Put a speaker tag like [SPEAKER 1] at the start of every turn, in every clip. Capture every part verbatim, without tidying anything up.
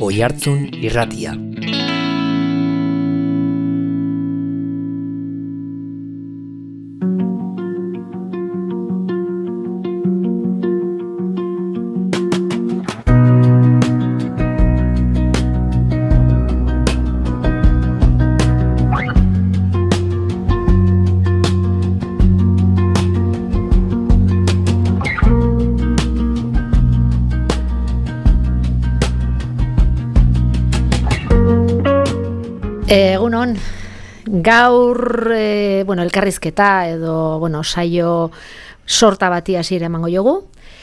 [SPEAKER 1] Oihartzun Irratia.
[SPEAKER 2] Egunon, gaur, e, bueno, elkarrizketa edo, bueno, saio sorta bati hasiera emango jogu,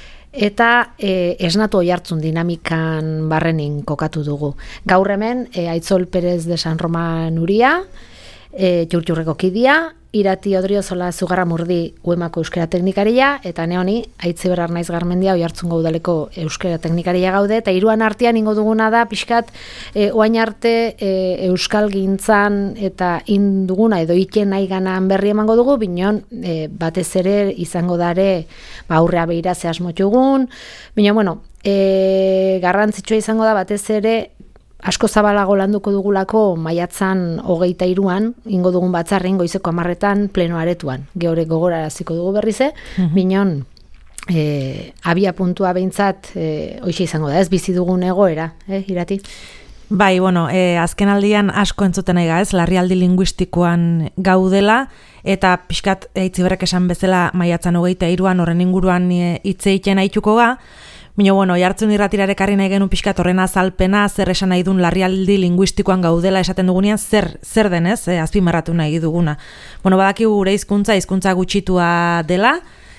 [SPEAKER 2] eta e, esnatu oihartzun dinamikan barrenin kokatu dugu. Gaur hemen, e, Aitzol Perez de San Roman Uria, e, Txurtxurreko kidia, Irati Odriozola Zugarramurdi Uemako euskera teknikaria, eta neoni, Aitziber Arnaiz Garmendia Oihartzungo udaleko euskera teknikaria gaude, eta hiruan artean ingo duguna da, pixkat, e, oain arte e, euskal gintzan eta induguna edo iten nahi ganan berri emango dugu, binon e, batez ere izango dare ba, aurrea behira ze asmotxugun, binon, bueno, e, garrantzitsua izango da batez ere asko zabalago landuko dugulako maiatzan hogeita hiruan, ingo dugun batzarren goizeko hamarretan pleno aretuan. Geore gogoraraziko dugu berrize, mm-hmm. Binon, e, abia puntua behintzat e, hoixe izango da, ez bizi dugun egoera, eh, Irati?
[SPEAKER 3] Bai, bueno, e, azken aldian asko entzuten aiga, ez, larrialdi linguistikoan gaudela, eta pixkat Aitziberrek esan bezala maiatzan hogeita hiruan horren inguruan hitz egiten aituko ga. Bino, bueno, Oihartzun Irratira ekarri nahi genuen pixkat horren azalpena, zer esan nahi duen larrialdi linguistikoan gaudela esaten dugunean, zer, zer denez, eh, azpimarratu nahi duguna. Bueno, badakigu gure hizkuntza, hizkuntza gutxitua dela,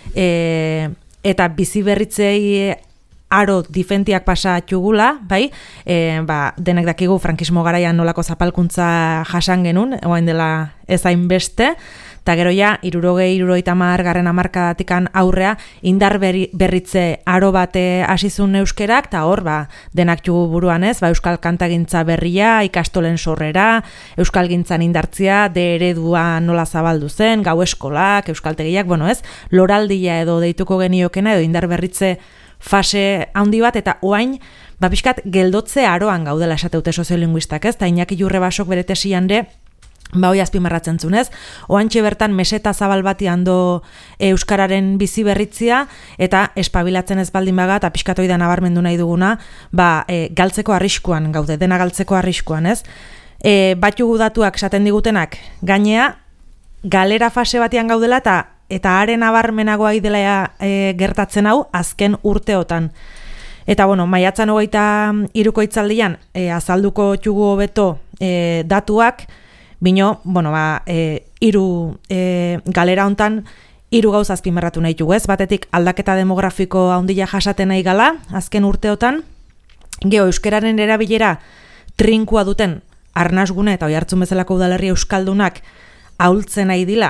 [SPEAKER 3] e, eta bizi berritzei aro difentiak pasa txugula, bai, e, ba, denek dakigu frankismo garaian nolako zapalkuntza jasan genuen, oain dela ez hainbeste, eta gero ja, irurogei, irurogeita hamar garren hamarkadatikan aurrea, indar berri, berritze aro bate hasizun euskerak, eta hor, ba, denak txugu buruan ez, ba, euskal kantagintza berria, ikastolen sorrera, euskal gintzan indartzia, de eredua nola zabaldu zen, gau eskolak, euskaltegiak, bueno ez, loraldia edo deituko geniokena, edo indar berritze fase handi bat, eta oain, ba, pixkat, geldotze aroan gaudela esateute soziolinguistak ez, eta Iñaki Jurrebasok bere tesian de, ba, hoi azpimarratzen zunez, oantxe bertan meseta zabal bati hando euskararen bizi berritzia, eta espabilatzen ez baldin baga, eta pixkat hoi da nabarmendu nahi duguna, ba, e, galtzeko arriskuan gaude, dena galtzeko arriskuan, ez? E, Batugu datuak esaten digutenak, gainea, galera fase batean gaudela, eta eta haren abarmenagoa dela e, gertatzen hau azken urteotan. Eta, bueno, maiatzan hogeita hiruko hitzaldian e, azalduko txugu hobeto e, datuak, bino, bueno, ba, e, iru e, galera hontan, hiru gauza azpimarratu nahi txugu, ez? Batetik aldaketa demografiko handia jasaten nahi gala, azken urteotan, geho, euskeraren erabilera trinkua duten arnasgune eta Oihartzun bezalako udalerri euskaldunak ahultzen nahi dila,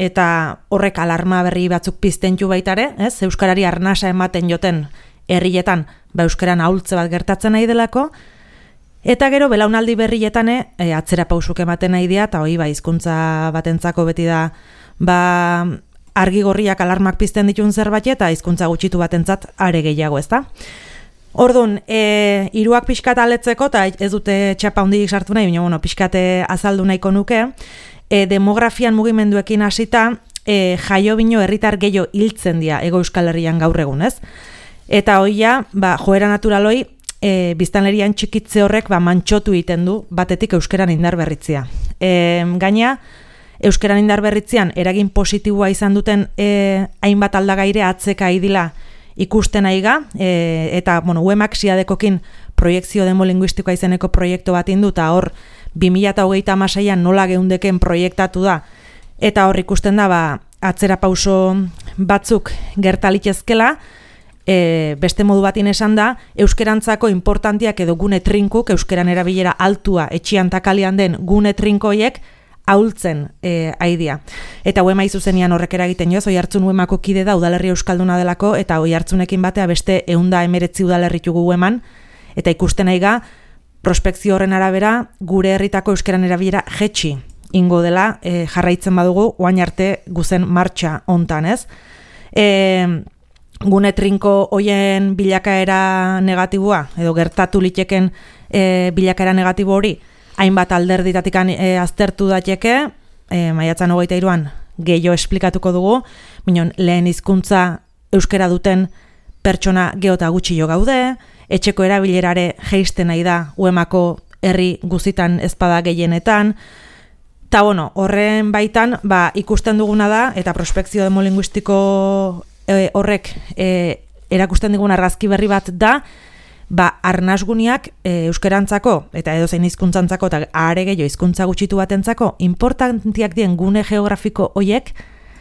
[SPEAKER 3] eta horrek alarma berri batzuk piztentu baitare, ez? Euskarari arnasa ematen joten herrietan, ba euskaran ahultze bat gertatzen nahi delako, eta gero belaunaldi berrietan e, atzera pausuk ematen nahi dira, eta hoi ba hizkuntza batentzako beti da ba argi gorriak alarmak pizten ditun zerbait eta hizkuntza gutxitu batentzat are gehiago, ezta? Ordun, e, hiruak pixkat aletzeko, eta ez dute txapa hondik sartu nahi, baina bueno, pixkate azaldu nahiko nuke, E, demografian mugimenduekin hasita e, jaio bino herritar gehiago hiltzen dira Hego Euskal Herrian gaur egun, ez? Eta hoia, ba, joera naturaloi, e, biztanlerian txikitze horrek ba, mantxotu egiten du batetik euskeran indar berritzia. E, gaina, euskeran indar berritzian eragin positiboa izan duten e, hainbat aldagaire atzeka idila ikusten aiga, e, eta, bueno, Uemak siadekokin proiektzio demolinguistikoa izeneko proiektu bat indu, eta hor, bi mila hogeita hamaseian nola geundeken proiektatu da, eta hor ikusten da, ba, atzera pauso batzuk gertalitezkela, e, beste modu batin esan da, euskerantzako importantiak edo gune trinkuk, euskeran erabilera altua etxian takalian den gune trinkoiek, ahultzen e, aidia. Eta Uema izuzenian horrek eragiten joz, Oihartzun Uemako kide da udalerri euskalduna delako, eta Oihartzunekin batea beste ehunda hemeretzi udalerri tugu Ueman, eta ikusten aiga, prospekzio horren arabera, gure herritako euskeran erabilera jetxi ingo dela, e, jarraitzen badugu, oain arte guzen martxa hontan, ez? E, gune trinko hoien bilakaera negatiboa, edo gertatu liteken e, bilakaera negatibo hori, hainbat alderditatikan e, aztertu dateke, e, maiatzan hogeita hiruan gehiago esplikatuko dugu, minon lehen hizkuntza euskera duten pertsona geota gutxillo gaude, etxeko erabilerare jeisten nahi da uemako herri guzitan ezpada gehienetan, eta bueno, horren baitan ba, ikusten duguna da, eta prospekzio demolinguistiko e, horrek e, erakusten digun argazki berri bat da, ba, arnasguniak e, euskerantzako, eta edozein hizkuntzantzako, eta are gehiago hizkuntza gutxitu batentzako, importantiak dien gune geografiko hoiek,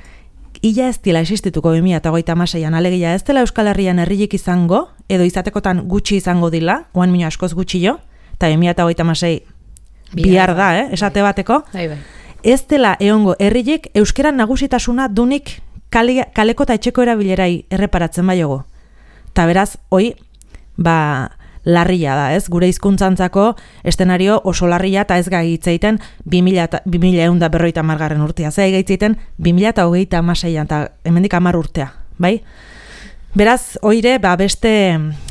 [SPEAKER 3] illa ez dila existituko bi mila hogeita hamaseian, alegia ez dela Euskal Herrian herrilik izango, edo izatekotan gutxi izango dila, oan mino askoz gutxillo, eta bi mila hogeita hamasei bihar da, eh, esate bateko,
[SPEAKER 2] bai, bai.
[SPEAKER 3] Ez dela eongo herrilik euskeran nagusitasuna dunik kale, kaleko eta etxeko erabilerai erreparatzen baiogu. Ta beraz, hoi, ba, larria da, ez? Gure hizkuntzantzako eszenario oso larria eta ez gai hitzeiten bi mila ehun eta berrogeita hamargarren urtea. Ze gai hitzeiten bi mila hogeita hamaseian eta hemendik hamar urtea, bai? Beraz, hoire, ba, beste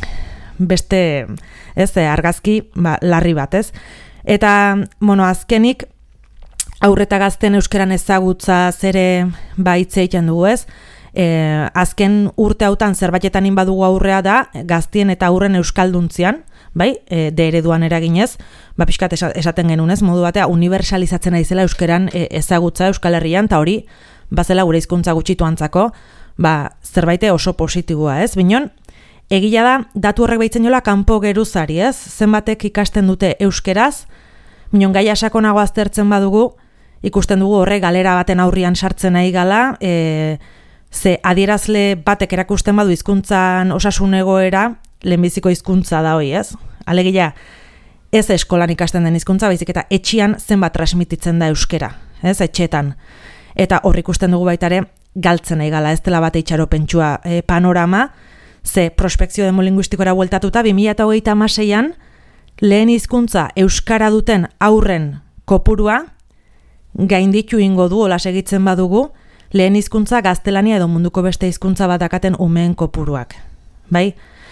[SPEAKER 3] beste, ez, argazki, ba, larri bat, ez? Eta, bueno, azkenik, aurreta gazten euskeran ezagutza zere ba hitz egiten dugu, ez? E, azken urte hautan zerbaitetan badugu aurrea da gaztien eta aurren euskalduntzian, bai? E, de ereduan eraginez, ba pixkat esaten genuen, ez? Modu batea unibertsalizatzen ari zela euskeran e, ezagutza Euskal Herrian, eta hori bazela gure hizkuntza gutxituantzako, ba zerbaite oso positiboa, ez? Binon, egia da, datu horrek baitzen jola kanpo geruzari, ez? Zenbatek ikasten dute euskeraz, minon gaia sakonago aztertzen badugu, ikusten dugu horre galera baten aurrian sartzen nahi gala, e, ze adierazle batek erakusten badu hizkuntzan osasun egoera, lehenbiziko hizkuntza da hoi, ez? Alegia, ez eskolan ikasten den hizkuntza, baizik eta etxian zenbat transmititzen da euskera, ez? Etxetan. Eta hor ikusten dugu baitare, galtzen nahi gala, ez dela bate itxaropentsua e, panorama, ze prospekzio demolinguistikora bueltatuta, bi mila hogeita hamaseian, lehen hizkuntza euskara duten aurren kopurua, gainditu ingo du, hola segitzen badugu, lehen hizkuntza gaztelania edo munduko beste hizkuntza bat dakaten umeen kopuruak. Bai?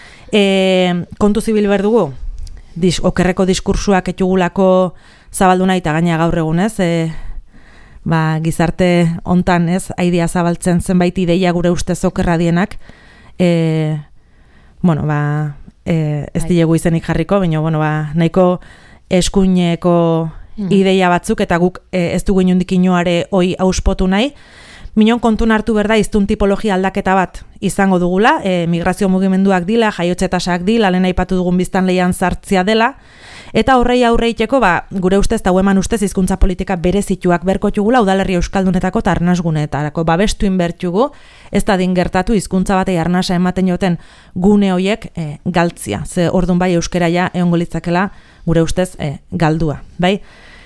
[SPEAKER 3] E, kontu zibil berdugu, dis, okerreko diskursuak etugulako zabaldu nahi, eta gaina gaur egunez, e, ba, gizarte hontan, ez, aidia zabaltzen zenbait ideia gure ustez okerra dienak, e, bueno, ba, e, ez dilegu izenik jarriko, baina, bueno, ba, nahiko eskuineko mm. ideia batzuk, eta guk e, ez dugu inundik inoare hoi auspotu nahi, minon kontun hartu berda iztun tipologia aldaketa bat izango dugula, e, migrazio mugimenduak dila, jaiotze tasak dila, lehen aipatu dugun biztan lehian sartzea dela, eta horrei aurreiteko, ba, gure ustez eta hueman ustez hizkuntza politika berezituak berko txugula, udalerri euskaldunetako eta arnasgunetarako babestu inbertxugu, ez da din gertatu hizkuntza batei arnasa ematen joten gune hoiek e, galtzia, ze ordun bai euskera ja egongo litzakela gure ustez e, galdua, bai?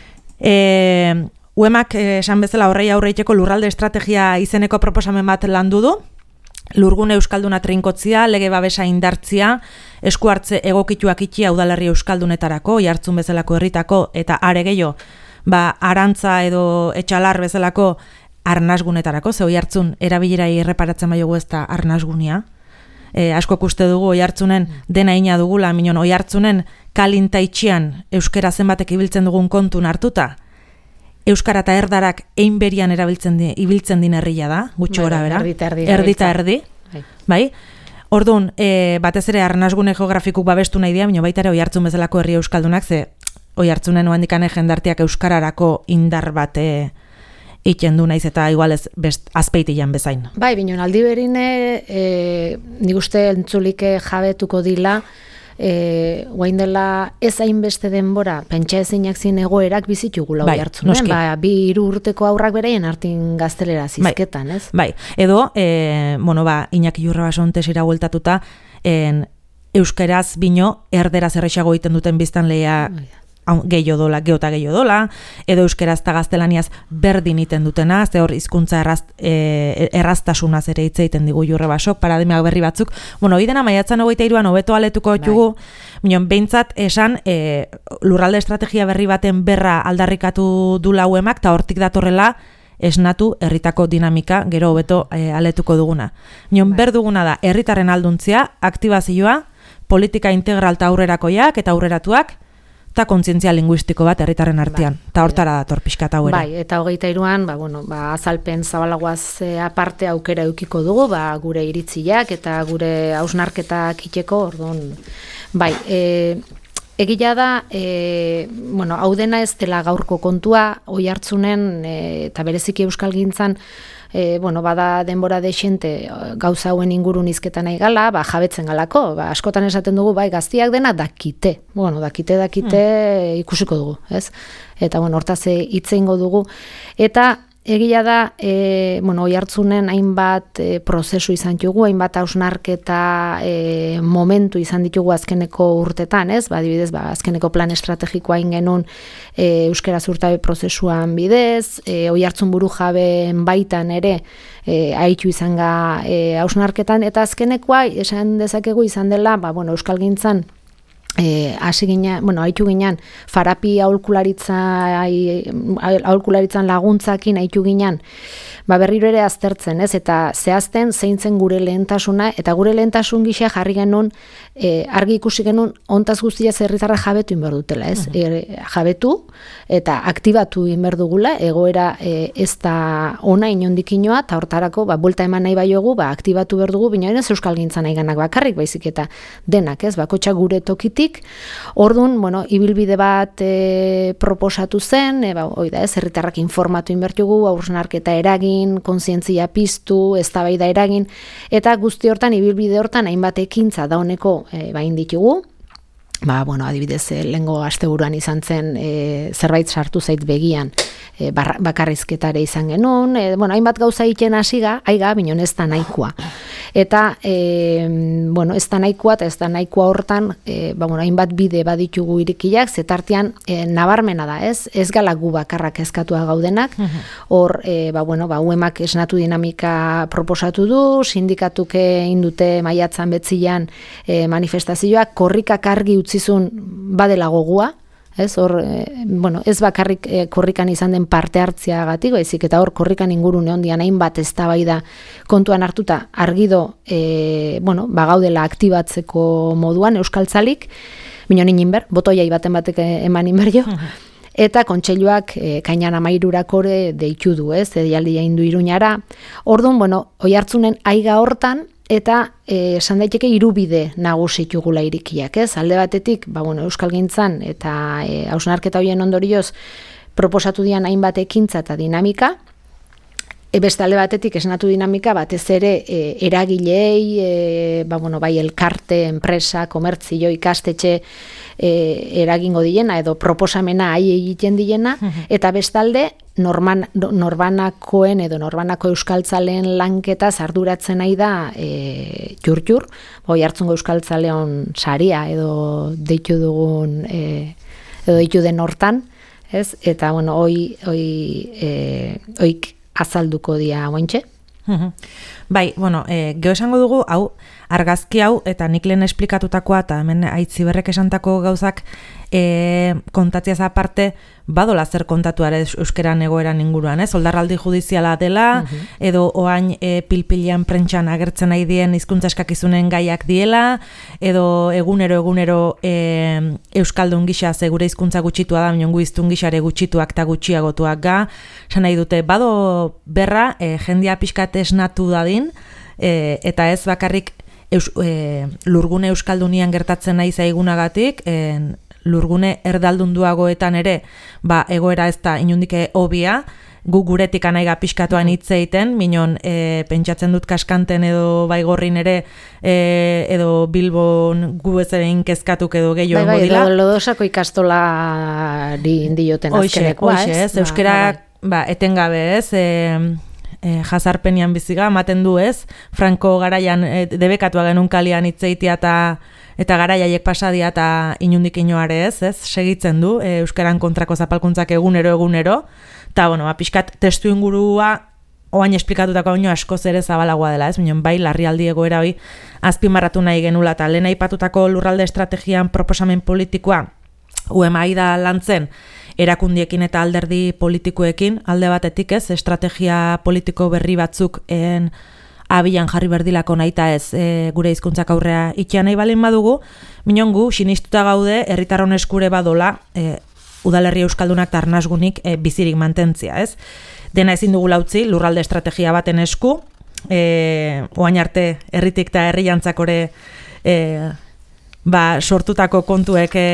[SPEAKER 3] E, Uemak esan bezala horrei aurreiteko lurralde estrategia izeneko proposamen bat landu du, lurgune euskalduna trinkotzia, lege babesa indartzia, esku hartze egokituak itxia udalerri euskaldunetarako, jartzun bezalako herritako, eta are gehiago, ba, arantza edo etxalar bezalako arnasgunetarako, ze oihartzun erabilerai erreparatzen baiogu ez da arnasgunia. E, asko uste dugu oihartzunen dena ina dugula, minon oihartzunen kalinta itxian euskera zenbatek ibiltzen dugun kontun hartuta, euskara eta erdarak ein berian erabiltzen di, ibiltzen din herria da, gutxo gora bera.
[SPEAKER 2] Erdi eta erdi.
[SPEAKER 3] Erdi eta erdi. Bai. Orduan, e, batez ere arnasgune geografikuk babestu nahi dira, baina baita ere oihartzun bezalako herri euskaldunak, ze oihartzunen oandikane jendartiak euskararako indar bate iten du naiz eta igual ez best azpeitian bezain.
[SPEAKER 2] Bai, binon, aldi berine, e, nik uste entzulike jabetuko dila, E, guain dela ez hainbeste denbora pentsa ezinak zin egoerak bizitugula hori hartzunen, ba, bi hiru urteko aurrak bereien hartin gaztelera zizketan,
[SPEAKER 3] bai,
[SPEAKER 2] ez?
[SPEAKER 3] Bai, edo, e, bueno, ba, Iñaki Jurrebasontes bueltatuta, en, euskeraz bino erderaz errexago egiten duten biztan lehia gehiago dola, geota gehiago dola, edo euskeraz eta gaztelaniaz berdin iten dutena, ze hor hizkuntza errast, e, erraztasunaz ere hitz egiten digu Jurrebasok, paradigmak berri batzuk. Bueno, hori dena maiatzan hogeita hiruan hobeto aletuko ditugu, minon behintzat esan e, lurralde estrategia berri baten berra aldarrikatu du lauemak, eta hortik datorrela esnatu herritako dinamika gero hobeto e, aletuko duguna. Nion ber duguna da herritarren alduntzia, aktibazioa, politika integral eta aurrerakoiak eta aurreratuak, eta kontzientzia linguistiko bat herritarren artean. Eta hortara dator pixkat hau ere.
[SPEAKER 2] Bai, eta hogeita hiruan, ba, bueno, ba, azalpen zabalagoaz aparte aukera eukiko dugu, ba, gure iritziak eta gure hausnarketak iteko, orduan, bai, e, egia da, e, bueno, hau dena ez dela gaurko kontua, oihartzunen e, eta bereziki euskalgintzan, E, bueno, bada denbora dexente gauza hauen ingurun hizketan nahi gala, ba, jabetzen galako, ba, askotan esaten dugu, bai, gaztiak dena dakite, bueno, dakite, dakite hmm. ikusiko dugu, ez? Eta, bueno, hortaz hitz eingo dugu, eta egia da, e, bueno, oihartzunen hainbat e, prozesu izan ditugu, hainbat hausnarketa e, momentu izan ditugu azkeneko urtetan, ez? Ba, adibidez, ba, azkeneko plan estrategikoa hain genuen e, euskara zurtabe prozesuan bidez, e, oihartzun buru jabeen baitan ere e, haitu izan ga e, hausnarketan, eta azkenekoa esan dezakegu izan dela, ba, bueno, euskalgintzan Eh, hasi ginen, bueno, haitu ginen farapi aholkularitza aholkularitzan laguntzakin haitu ginen, ba berriro ere aztertzen, ez? Eta zehazten zein zen gure lehentasuna, eta gure lehentasun gisa jarri genuen, e, argi ikusi genuen hontaz guztia herritarra jabetu inber dutela, ez? Uh-huh. E, jabetu eta aktibatu inber dugula, egoera e, ez da ona inondikinoa, eta hortarako, ba, buelta eman nahi baiogu, ba, aktibatu behar dugu, bina ez euskalgintza nahi ganak bakarrik, baizik eta denak, ez? Bakotxa gure tokitik, orduan, bueno, ibilbide bat e, proposatu zen, e, ba, oida ez, herritarrak informatu inbertugu, hausnarketa eragin, kontzientzia piztu, eztabaida eragin, eta guzti hortan, ibilbide hortan, hainbat ekintza dauneko e, bain ditugu. Ba, bueno, adibidez, e, lehengo asteburuan izan zen e, zerbait sartu zait begian, e, bar, bakarrizketare izan genuen, e, bueno, hainbat gauza egiten hasiga, aiga, binon ez da nahikoa. Eta, e, bueno, ez da nahikoa, eta ez da nahikoa hortan, e, ba, bueno, hainbat bide baditugu irikiak, zetartean e, nabarmena da, ez? Ez gala gu bakarrak eskatua gaudenak, hor, e, ba, bueno, ba, U E Mak esnatu dinamika proposatu du, sindikatuke indute maiatzan betzilan e, manifestazioak, korrikak argi utzizun badela gogua, ez, hor, e, bueno, ez bakarrik e, korrikan izan den parte hartziagatik, baizik eta hor korrikan ingurune hondian hainbat eztabaida kontuan hartuta argido, e, bueno, bagaudela aktibatzeko moduan euskaltzalik, minon inber, botoiai baten batek eman inber jo, eta kontseiluak e, kainan amairurako deitu du, ez, edialdia indu Iruñara. Orduan, bueno, oihartzunen aiga hortan, eta esan daiteke hirubide nagusitugula irikiak, ez? Alde batetik, ba, bueno, euskalgintzan eta e, hausnarketa horien ondorioz proposatu dian hainbat ekintza eta dinamika, e, beste alde batetik esnatu dinamika batez ere e, eragilei, e, ba, bueno, bai elkarte, enpresa, komertzio, ikastetxe e, eragingo diena edo proposamena hai egiten diena, eta bestalde Norman, norbanakoen edo norbanako euskaltzaleen lanketa arduratzen nahi da e, jur-jur, boi hartzungo euskaltzaleon saria edo deitu dugun e, edo deitu den hortan, ez? Eta bueno, hoi, hoi, e, oik azalduko dia ointxe.
[SPEAKER 3] Bai, bueno, e, geho esango dugu, hau, argazki hau, eta nik lehen esplikatutakoa, eta hemen Aitziberrek esantako gauzak e, kontatziaz aparte, badola zer kontatuare euskeran egoeran inguruan, ez? Oldarraldi judiziala dela, uh-huh. edo oain e, pilpilian prentxan agertzen nahi dien hizkuntza eskakizunen gaiak diela, edo egunero egunero e, euskaldun gisa ze gure hizkuntza gutxitua da, minon gu hiztun gisare gutxituak eta gutxiagotuak ga, esan nahi dute, bado berra, e, jendia pixkat esnatu dadin, e, eta ez bakarrik eus, e, lurgune euskaldunian gertatzen nahi zaigunagatik, e, lurgune erdaldunduagoetan ere, ba, egoera ez da inundike obia, gu guretik anaiga pixkatuan hitz egiten, minon e, pentsatzen dut kaskanten edo baigorrin ere, e, edo Bilbon gu ez ere inkezkatuk edo gehiago
[SPEAKER 2] bai, bai,
[SPEAKER 3] dila.
[SPEAKER 2] Bai, lodosako ikastolari indioten azkenekoa, ez?
[SPEAKER 3] Oixe, ez, euskera, ba, ba, etengabe ez, e, e, jazarpenian biziga, ematen du ez, Franco garaian e, debekatua genuen kalian hitz egitea eta eta garaiaiek pasadia eta inundik inoare ez, ez, segitzen du, e, euskaran kontrako zapalkuntzak egunero egunero, eta, bueno, ba, pixkat testu ingurua oain esplikatutako baino askoz ere zabalagoa dela, ez, minon, bai, larrialdi egoera hori azpimarratu nahi genula, eta lehen aipatutako lurralde estrategian proposamen politikoa, U E M A da lantzen, erakundiekin eta alderdi politikoekin, alde batetik ez, estrategia politiko berri batzuk en, abian jarri berdilako nahita ez e, gure hizkuntzak aurrea itxean nahi balin badugu, minongu, sinistuta gaude, herritarron eskure badola, e, udalerri euskaldunak eta arnasgunik e, bizirik mantentzia, ez? Dena ezin dugu lautzi, lurralde estrategia baten esku, e, oain arte herritik eta herri jantzakore e, ba, sortutako kontuek e,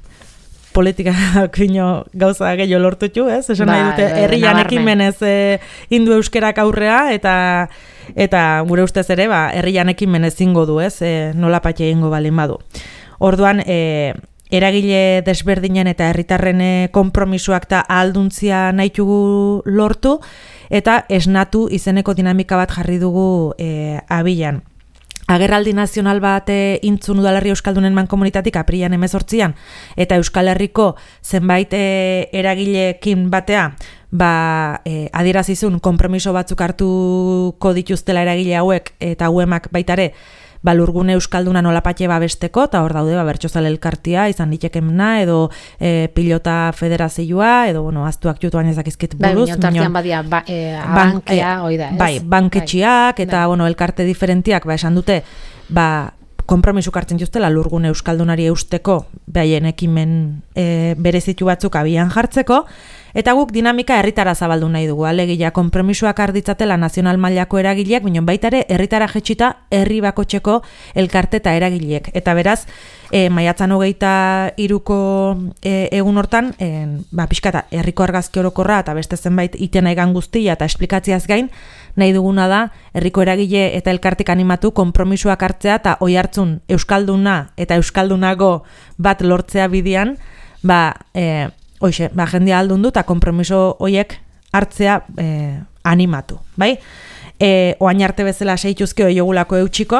[SPEAKER 3] politikak bino gauza gehiago lortutu, ez? Esan nahi dute, herrian ekimenez e, indu euskerak aurrea, eta eta gure ustez ere, ba, herrian ekimenez ingo du, ez? E, nola patxe ingo balin badu. Orduan, e, eragile desberdinen eta herritarren konpromisoak eta ahalduntzia nahitugu lortu, eta esnatu izeneko dinamika bat jarri dugu e, abilan. Agerraldi nazional bat e, intzun udalerri euskaldunen mankomunitatik aprilan hemezortzian, eta Euskal Herriko zenbait e, eragilekin batea, ba, e, adierazizun konpromiso batzuk hartuko dituztela eragile hauek eta hauemak baitare, ba, lurgune euskalduna nolapatxe babesteko, eta hor daude ba, bertsozale elkartia, izan ditekemna, edo e, pilota federazioa, edo, bueno, aztuak jutu baina ezakizkit buruz.
[SPEAKER 2] Bai, tartian badia, ba, e, abankia,
[SPEAKER 3] ban,
[SPEAKER 2] oida, ez?
[SPEAKER 3] Bai, banketxiak, eta, bai, bueno, elkarte diferentiak, ba, esan dute, ba, konpromisuk hartzen justela lurgune euskaldunari eusteko, behaien ekimen e, berezitu batzuk abian jartzeko, eta guk dinamika herritara zabaldu nahi dugu, alegia konpromisoak arditzatela nazional mailako eragileak, binon baitare herritara jetxita herri bakotxeko elkarte eta eragileek. Eta beraz, e, maiatzan hogeita iruko e, egun hortan, e, ba, pixkata, herriko argazki orokorra eta beste zenbait itena egan guztia eta esplikatziaz gain, nahi duguna da, herriko eragile eta elkartek animatu konpromisoak hartzea eta oi hartzun euskalduna eta euskaldunago bat lortzea bidean, ba, e, Hoxe, ba, jendia aldundu eta konpromiso hoiek hartzea e, animatu, bai? E, oain arte bezala seituzke oiogulako eutxiko,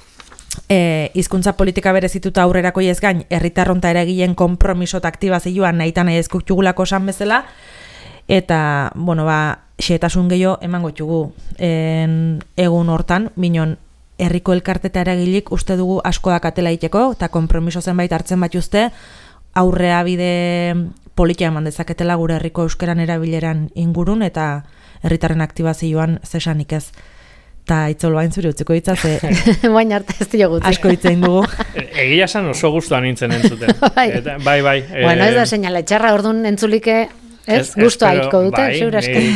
[SPEAKER 3] e, hizkuntza politika berezituta aurrerako ez gain, herritarronta eragileen konpromiso eta aktibazioan nahi eta nahi ezkutxugulako esan bezala, eta, bueno, ba, xeetasun gehiago emango txugu en, egun hortan, minon, herriko elkarte eta eragilik uste dugu asko dakatela iteko, eta konpromiso zenbait hartzen bat uste, aurrea bide politia eman dezaketela gure herriko euskeran erabileran ingurun eta herritarren aktibazioan zesanik ez. Ta itzolo hain zure utziko hitza ze
[SPEAKER 2] baina arte ez diogu
[SPEAKER 3] asko hitzein dugu.
[SPEAKER 1] Egia esan oso gustuan nintzen entzuten.
[SPEAKER 2] bai.
[SPEAKER 1] Eta, bai, bai.
[SPEAKER 2] Bueno, ez da seinale txarra, orduan entzulike, ez? Gustoa aiko dute,
[SPEAKER 1] bai,
[SPEAKER 2] zure eske.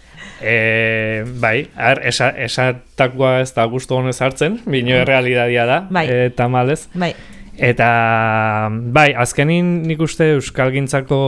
[SPEAKER 1] E, bai, ar, esa, esatakoa ez da gustu honez hartzen, bino errealidadia da,
[SPEAKER 3] bai.
[SPEAKER 1] e, tamalez.
[SPEAKER 3] Bai.
[SPEAKER 1] Eta, bai, azkenin nik uste Euskalgintzako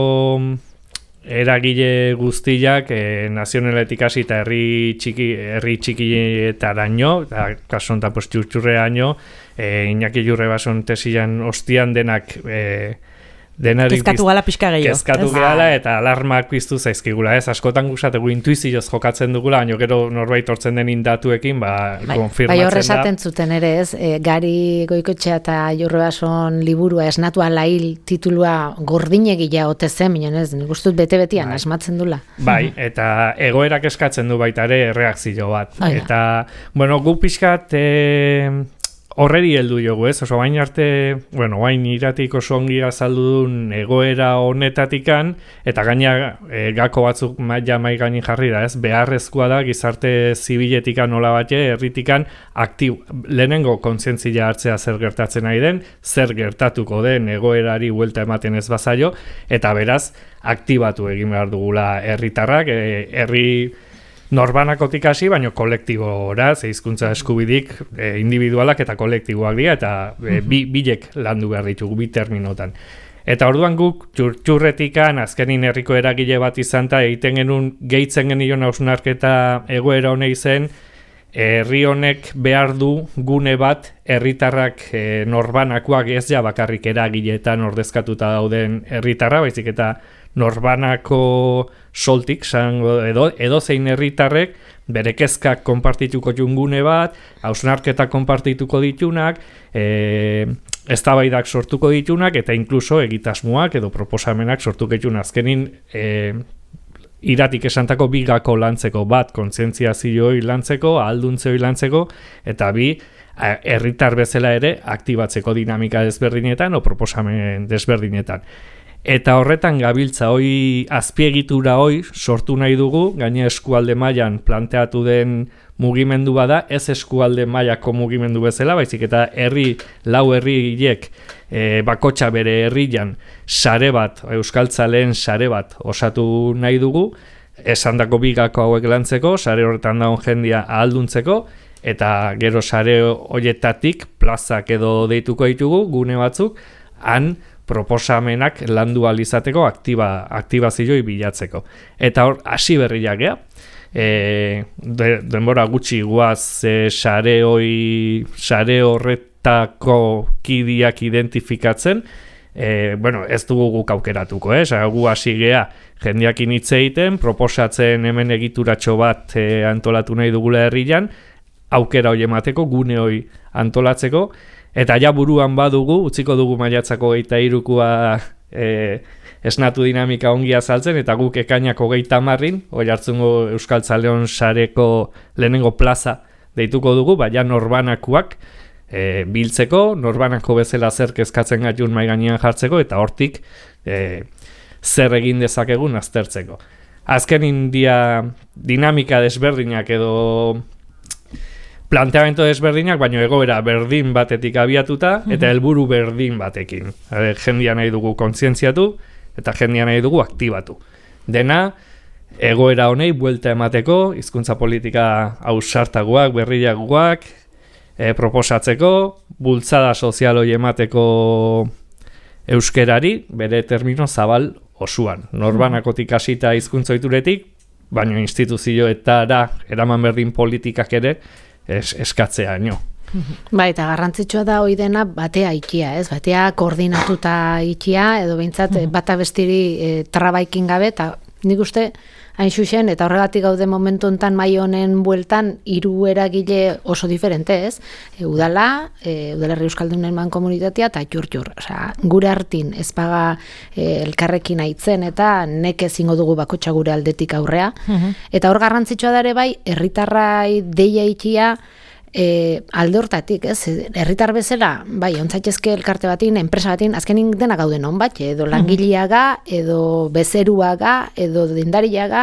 [SPEAKER 1] eragile guztiak e, nazionaletik hasi eta herri txiki, herri txikietaraino, eta kasu honetan pues, txurtxurreaino, e, Iñaki Jurrebason tesian ostian denak e, denari
[SPEAKER 3] kezkatu gala pixka gehiago.
[SPEAKER 1] Kezkatu gala eta alarmak piztu zaizkigula, ez? Askotan gusategu intuizioz jokatzen dugula, baina gero norbait hortzen den indatuekin, ba,
[SPEAKER 2] bai,
[SPEAKER 1] konfirmatzen
[SPEAKER 2] bai,
[SPEAKER 1] da.
[SPEAKER 2] horre esaten zuten ere, ez? E, Gari Goikotxea eta Jurrebason liburua esnatu alail titulua gordinegia ote zen, minon ez? Nik ustut bete-betian bai. Asmatzen dula.
[SPEAKER 1] Bai, eta egoerak eskatzen du baita ere reakzio bat.
[SPEAKER 2] Aina.
[SPEAKER 1] Eta, bueno, gu pixkat e, horreri heldu jogu, ez? Oso bain arte, bueno, bain iratik oso ongi azaldu duen egoera honetatikan, eta gaina e, gako batzuk ja mai gainin jarri da, ez? Beharrezkoa da gizarte zibiletikan nola bate, herritikan aktibo, lehenengo kontzientzia hartzea zer gertatzen nahi den, zer gertatuko den egoerari buelta ematen ez bazaio, eta beraz, aktibatu egin behar dugula herritarrak, e, herri norbanakotik hasi, baina kolektibora, ze hizkuntza eskubidik e, individualak eta kolektiboak dira, eta e, bi, bilek landu behar ditugu, bi terminotan. Eta orduan guk txurretikan azkenin herriko eragile bat izan eta egiten genuen gehitzen genion hausnarketa egoera honei zen, herri honek behar du gune bat herritarrak e, norbanakoak ez ja bakarrik eragileetan ordezkatuta dauden herritarra, baizik eta norbanako soltik, zango, edo, edo zein herritarrek bere kezkak konpartituko jungune bat, hausnarketa konpartituko ditunak, e, eztabaidak sortuko ditunak, eta inkluso egitasmoak edo proposamenak sortuko ditunak. Azkenin, e, iratik esantako bi gako lantzeko, bat kontzientziazioi lantzeko, ahalduntzei lantzeko, eta bi herritar bezala ere aktibatzeko dinamika desberdinetan o proposamen desberdinetan. Eta horretan gabiltza, hoi azpiegitura hoi sortu nahi dugu, gaine eskualde mailan planteatu den mugimendu bada, ez eskualde mailako mugimendu bezala, baizik eta herri, lau herriek e, bakotxa bere herrian sare bat, euskaltzaleen sare bat osatu nahi dugu, esandako bigako hauek lantzeko, sare horretan dagoen jendia ahalduntzeko, eta gero sare horietatik plazak edo deituko ditugu, gune batzuk, han proposamenak landu alizateko aktiba, aktibazioi bilatzeko. Eta hor, hasi berriak gea, e, de, denbora gutxi guaz e, sare, hoi, sare horretako kidiak identifikatzen, e, bueno, ez dugu guk aukeratuko, eh? Sa, gu hasi gea jendeakin hitz egiten, proposatzen hemen egituratxo bat e, antolatu nahi dugula herrian, aukera hoi emateko, gune hoi antolatzeko, eta ja buruan badugu, utziko dugu maiatzako geita irukua e, esnatu dinamika ongi azaltzen, eta guk ekainako geita marrin, hori hartzungo Euskaltzaleon sareko lehenengo plaza deituko dugu, baina norbanakuak e, biltzeko, norbanako bezala zer kezkatzen gaitun mai gainean jartzeko, eta hortik e, zer egin dezakegun aztertzeko. Azken india dinamika desberdinak edo planteamento desberdinak, baino egoera berdin batetik abiatuta, eta helburu berdin batekin. E, jendia nahi dugu kontzientziatu, eta jendia nahi dugu aktibatu. Dena, egoera honei buelta emateko, hizkuntza politika ausartagoak, berriagoak, e, proposatzeko, bultzada sozial hori emateko euskerari, bere termino zabal osuan. Norbanakotik hasita hizkuntza ohituretik, baino instituzioetara eraman berdin politikak ere, Es, eskatzea nio.
[SPEAKER 2] Ba, eta garrantzitsua da hoi dena batea ikia, ez? Batea koordinatuta ikia, edo behintzat bata bestiri e, trabaikin gabe, eta nik uste hain xuxen, eta horregatik gaude momentu enten mai honen bueltan hiru eragile oso diferente, ez? E, udala, e, udalerri euskaldunen mankomunitatea, eta txur-txur. Osea, gure hartin ezpaga e, elkarrekin aitzen, eta neke ezingo dugu bakotxa gure aldetik aurrea. Uh-huh. Eta hor garrantzitsua da ere bai, herritarrai deia ikia, E, alde hortatik, ez? Herritar bezala, bai, ontzaitezke elkarte batin, enpresa batin, azkenin dena gauden on bat, edo langileaga, edo bezeruaga, edo dendariaga,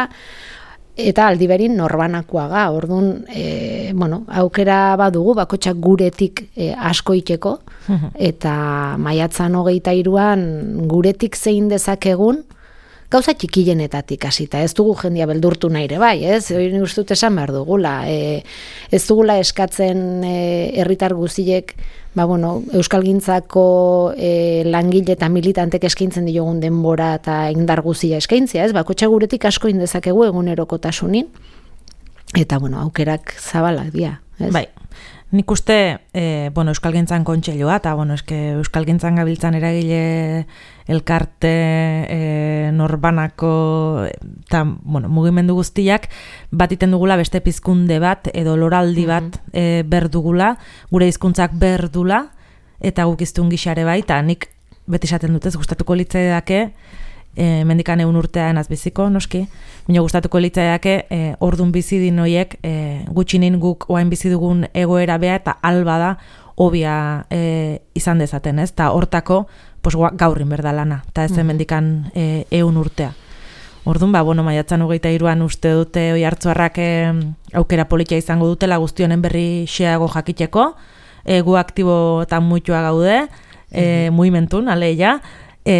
[SPEAKER 2] eta aldiberin norbanakoaga. Orduan, e, bueno, aukera badugu, bakotxak guretik e, asko iteko, eta maiatzan hogeita hiruan guretik zein dezakegun, gauza txikienetatik hasita, ez dugu jendia beldurtu nahi ere bai, ez? Hori nik uste dut esan behar dugula. E, ez dugula eskatzen herritar e, guziek, ba, bueno, euskalgintzako e, langile eta militantek eskaintzen diogun denbora eta indar guzia eskaintzia, ez? Bakotxa guretik asko indezakegu egunerokotasunin, eta, bueno, aukerak zabalak dira, ez?
[SPEAKER 3] Bai. Nik uste, e, bueno, euskalgintzan kontseilua, eta, bueno, eske euskalgintzan gabiltzan eragile elkarte e, norbanako eta, bueno, mugimendu guztiak bat iten dugula beste pizkunde bat edo loraldi bat e, berdugula, gure hizkuntzak berdula, eta guk iztun gixare bai, eta nik beti esaten dutez, gustatuko litzaidake, e, mendikan egun urtean azbiziko, noski, baina gustatuko litzaidake, e, ordun bizi din horiek, e, gutxinin guk oain bizi dugun egoera bea, eta alba da, obia e, izan dezaten, ez? Eta hortako, pues, gaurrin berda lana, eta ez mendikan e, egun urtea. Orduan, ba, bueno, maiatzan hogeita hiruan uste dute oi hartzuarrak e, aukera politia izango dutela guztionen berri xeago jakiteko, e, gu aktibo eta muitua gaude, e, mugimentun, aleia, e,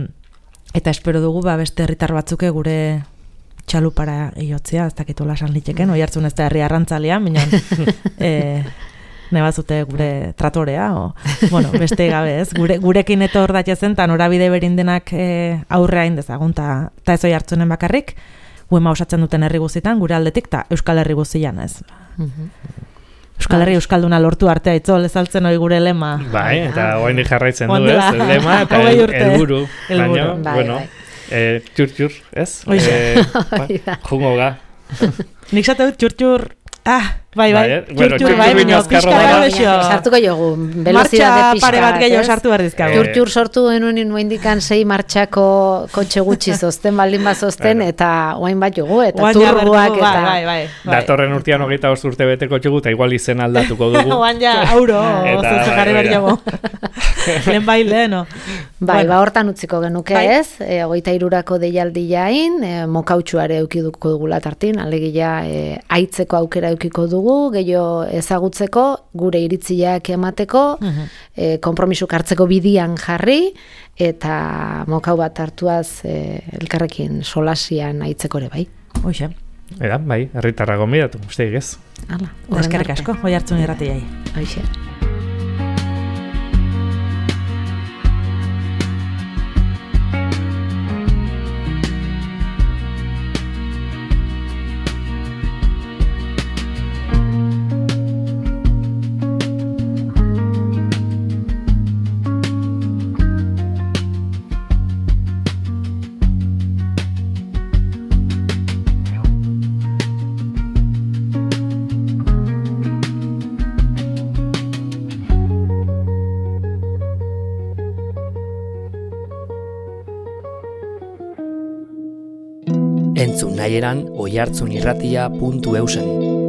[SPEAKER 3] eta espero dugu ba, beste herritar batzuke gure txalupara iotzia, ez dakitu lasan liteken, oi hartzun ez da herri arrantzalea, baina e, nebazute gure tratorea, o, bueno, beste gabe ez, gure, gurekin etor datiezen, eta norabide berindenak e, aurrea indezagun, eta ez oi hartzunen bakarrik, guema osatzen duten herri guzitan, gure aldetik, eta Euskal Herri guzian ez. Euskal Herri Euskalduna lortu artea itzol ezaltzen hori gure lema.
[SPEAKER 1] Bai, eta oain jarraitzen du ez, el lema eta helburu. Baina, bueno, txur-txur, ez? Jungo ga.
[SPEAKER 3] Nik zate dut txur-txur, ah, Bai, bai,
[SPEAKER 1] Bai, bueno,
[SPEAKER 3] txur-txur, bai,
[SPEAKER 1] txur-txur
[SPEAKER 3] baina
[SPEAKER 1] azkarra
[SPEAKER 3] pixka
[SPEAKER 1] da.
[SPEAKER 3] da besio.
[SPEAKER 2] Sartuko jogu,
[SPEAKER 3] Martxa
[SPEAKER 2] velozidade pixka.
[SPEAKER 3] pare bat gehiago sartu behar dizkagu.
[SPEAKER 2] Txur-txur sortu genuen nuendikan sei martxako kotxe gutxi zozten, baldin bazozten, eta oain bat jogu, eta
[SPEAKER 3] Oain ja
[SPEAKER 2] turbuak,
[SPEAKER 3] berdugu,
[SPEAKER 2] eta...
[SPEAKER 3] bai, bai, bai.
[SPEAKER 1] Datorren urtean hogeita bost urte beteko txugu, eta igual izen aldatuko dugu.
[SPEAKER 3] Oain ja, auro,
[SPEAKER 1] Eta,
[SPEAKER 3] zuzu jarri
[SPEAKER 1] bai,
[SPEAKER 3] behar
[SPEAKER 1] bai,
[SPEAKER 3] jago. Lehen bai, leheno.
[SPEAKER 2] Bai,
[SPEAKER 3] Bueno.
[SPEAKER 2] ba, hortan utziko genuke
[SPEAKER 3] Bai.
[SPEAKER 2] ez, e, hogeita irurako deialdi jain, e, mokautxuare eukiduko dugula tartin, alegia e, aitzeko aukera eukiko dugu, gehiago ezagutzeko, gure iritziak emateko, e, konpromisuk hartzeko bidian jarri, eta mokau bat hartuaz e, elkarrekin solasian aitzeko ere bai.
[SPEAKER 3] Hoxe,
[SPEAKER 1] Eda, bai, herritarra gonbidatu, usteik ez.
[SPEAKER 2] Hala,
[SPEAKER 3] eskerrik asko, hoi hartzun irratiai.
[SPEAKER 2] Hoxe.
[SPEAKER 4] Entzun nahi eran oihartzunirratia puntu eusen.